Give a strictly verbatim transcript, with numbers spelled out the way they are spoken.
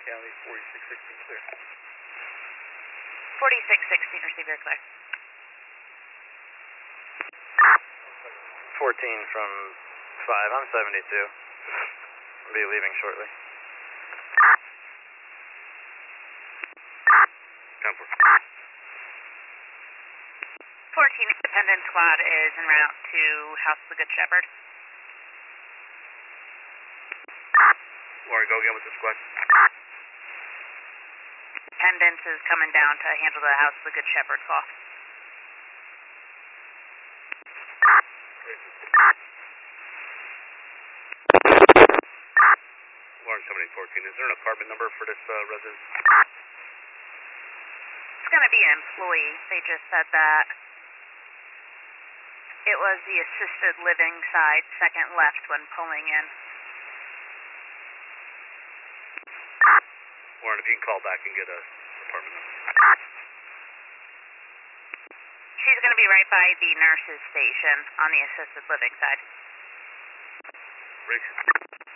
County, forty-six sixty clear. forty-six sixty, receiver clear. fourteen from five, I'm seventy-two. I'll be leaving shortly. ten four. fourteen, Independent Squad is en route to House of the Good Shepherd. Lauren, go again with the squad. Independence is coming down to handle the House of the Good Shepherd call. Lauren, seven eight fourteen, is there an apartment number for this uh, residence? It's going to be an employee. They just said that it was the assisted living side, second left when pulling in. Lauren, if you can call back and get a apartment number. She's going to be right by the nurse's station on the assisted living side. Riggs.